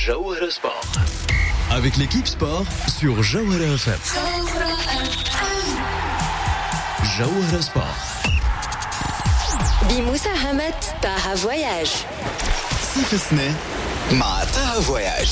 Jawhara Sport. Avec l'équipe sport sur Jawhara FM. Jawhara Sport. بمساهمة طه فواياج. صيف السنة مع طه فواياج.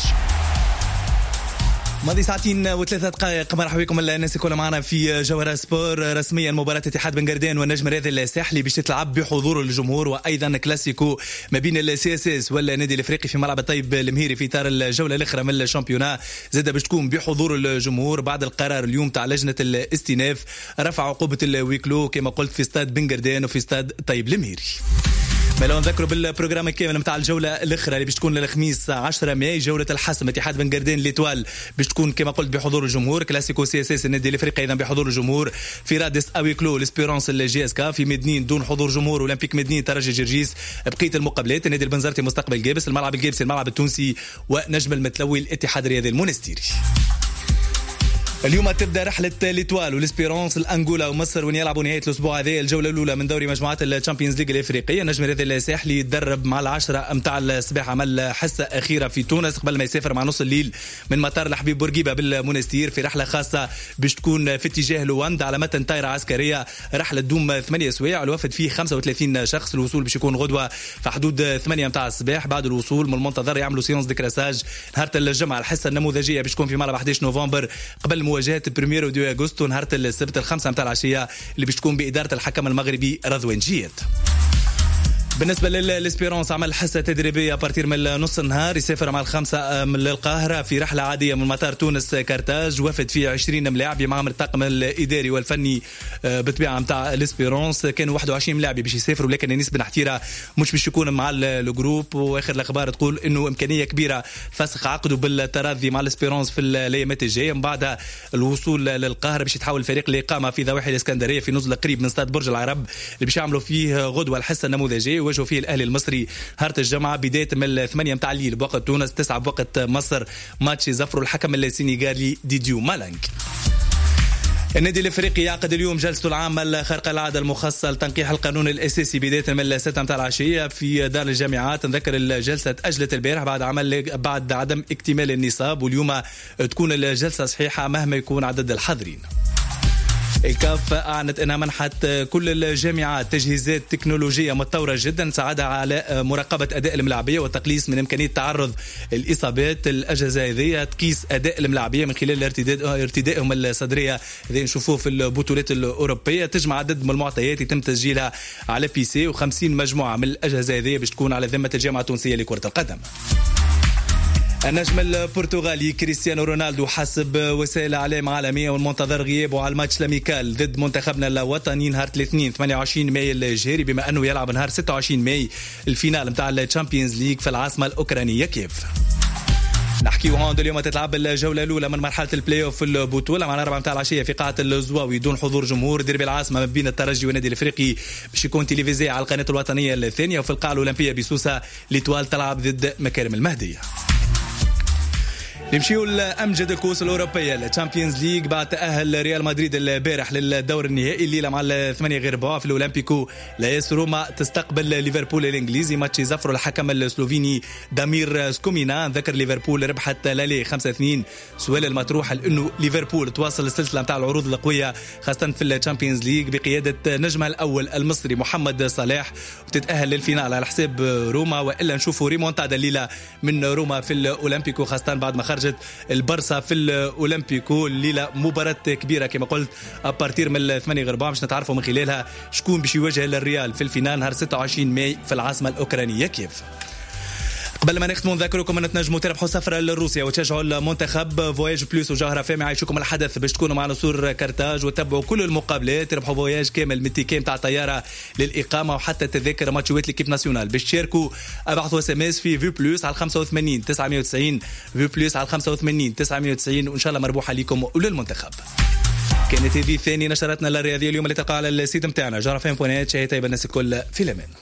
ماضي ساعتين وثلاثة دقائق. مرحبا بكم الناس كلها معنا في جوهرة سبور. رسميا مباراة اتحاد بن قردين والنجم الرياضي الساحلي باش تلعب بحضور الجمهور، وايضا كلاسيكو ما بين السي اس اس والنادي الافريقي في ملعب الطيب المهيري في اطار الجولة الاخرى من الشامبيونات. زاد باش تكون بحضور الجمهور بعد القرار اليوم تاع لجنة الاستئناف رفع عقوبة الويكلو كما قلت في استاد بن قردين وفي استاد طيب المهيري. لو نذكروا بالبروجرام الكامل نتاع الجوله الاخرى اللي باش تكون الخميس 10 ماي جوله الحسم اتحاد بن قردين ليتوال باش تكون كما قلت بحضور الجمهور، كلاسيكو سي اس اس النادي الافريقي ايضا بحضور الجمهور، في رادس اويكلو الاسبيرونس الجي اس كا، في مدنين دون حضور جمهور اولمبيك مدنين ترجي جرجيس. بقيه المقابلات النادي البنزرتي مستقبل جابس، الملعب الجابسي الملعب التونسي، ونجم المتلوي الاتحاد الرياضي المونستيري. اليوم تبدا رحله ليتوال والاسبيرونس الانغولا ومصر وين يلعبوا نهايه الاسبوع هذا الجوله الاولى من دوري مجموعات الشامبيونز ليج الافريقيه. النجم الرياضي الساحلي يتدرب مع العشرة متاع الصباح، عمل حصه اخيره في تونس قبل ما يسافر مع نص الليل من مطار الحبيب بورقيبه بالمونستير في رحله خاصه باش تكون في اتجاه لواندا على متن طائره عسكريه. رحله تدوم 8 سوايع، الوفد فيه 35 شخص. الوصول باش يكون غدوه في حدود 8 متاع الصباح. بعد الوصول من المنتظر يعملوا سيونس ديكراساج نهار الجمعه. الحصه النموذجيه باش تكون في ملعب 11 نوفمبر قبل مواجهه بريميرو دو أغسطس نهار السبت 5 متاع العشيه اللي باش تكون باداره الحكم المغربي رضوان جيد. بالنسبه للاسبيرونس عمل حصه تدريبيه بارتير من نص النهار، يسافر مع الخمسه من القاهره في رحله عاديه من مطار تونس كارتاج. وفد فيه 20 ملاعب معهم الطاقم الاداري والفني بطبيعه نتاع الاسبيرونس. كانوا 21 ملاعب باش يسافروا، لكن النسبه نحتيرة مش باش يكون مع الجروب. واخر الاخبار تقول انه امكانيه كبيره فسخ عقده بالتراضي مع الاسبيرونس في الايامات الجايه. من بعد الوصول للقاهره باش يتحول الفريق الاقامه في ضواحي الاسكندريه في نزله قريب من استاد برج العرب اللي باش يعملوا فيه غدوه الحصه النموذجيه. وجهوا فيه الاهلي المصري هارت الجمعه بدايه من 8 متاع الليل بوقت تونس 9 بوقت مصر. ماتش يزفروا الحكم السنغالي ديديو مالانج. النادي الافريقي يعقد اليوم جلسته العامه الخارقه العاده المخصصه لتنقيح القانون الاساسي بدايه من 6 متاع العشيه في دار الجامعات. نذكر الجلسه تاجلت البارح بعد عدم اكتمال النصاب، واليوم تكون الجلسه صحيحه مهما يكون عدد الحاضرين. الكاف أعلنت أنها منحت كل الجامعات تجهيزات تكنولوجية متطورة جدا تساعدها على مراقبة أداء الملاعبية والتقليص من إمكانية تعرض الإصابات. الأجهزة هذه تقيس أداء الملاعبية من خلال ارتدائهم الصدرية اللي نشوفوه في البطولات الأوروبية. تجمع عدد من المعطيات يتم تسجيلها على بي سي، و50 مجموعة من الأجهزة هذه باش تكون على ذمة الجامعة التونسية لكرة القدم. النجم البرتغالي كريستيانو رونالدو حسب وسائل الاعلام عالميه والمنتظر غيابه على الماتش الاميكال ضد منتخبنا الوطني نهار الاثنين 28 ماي الجاري، بما انه يلعب نهار 26 ماي الفينال نتاع الشامبيونز ليج في العاصمه الاوكرانيه كييف. نحكيو هون اليوم تتلعب الجوله الاولى من مرحله البلاي اوف في البطوله مع 4 متاع العشيه في قاعه الزواوي دون حضور جمهور. ديربي العاصمه ما بين الترجي والنادي الافريقي باش يكون تلفزيوني على القناه الوطنيه الثانيه. وفي القاعه الاولمبيه بسوسه ليتوال تلعب ضد مكارم المهديه. نمشيو لأمجد الكؤوس الأوروبية الشامبيونز ليج. بعد تأهل ريال مدريد البارح للدور النهائي الليلة مع 8 غير بوع في الأولمبيكو. لايس روما تستقبل ليفربول الإنجليزي. ماتش يزفروا الحكم السلوفيني دامير سكومينا. ذكر ليفربول ربحت لالي 5-2. سؤال المطروح لأنه ليفربول تواصل السلسلة متاع العروض القوية خاصة في الشامبيونز ليج بقيادة نجمها الأول المصري محمد صلاح، وتتأهل للفينال على حساب روما. وإلا نشوفوا ريمونتادا الليلة من روما في الأولمبيكو خاصة بعد ما خرجت البرصة في الأولمبيكو. الليلة مباراة كبيرة كما قلت أبارتير من 8 غير باش نتعرفوا من خلالها شكون باش يواجه الريال في الفينال نهار 26 ماي في العاصمة الأوكرانية كييف. قبل ما نختموا نذكركم أن تنجموا تربحوا سفرة لروسيا وتشجعوا المنتخب. فواياج بلوس وجوهرة فام يعيشوكم الحدث باش تكونوا معنا سور كارتاج وتتبعوا كل المقابلات. تربحوا فواياج كامل من التيكيم تاع طيارة للإقامة وحتى تذاكر ماتشات ليكيب ناسيونال. باش تشاركوا ابعثوا SMS في في بلوس على 85 990 في بلوس على 85 990 وإن شاء الله مربوحة لكم وللمنتخب. كانت هذه ثاني نشرتنا الرياضية اليوم اللي تلقى على السيت متاعنا جوهرة فام. شهيتها الناس الكل في الأمان.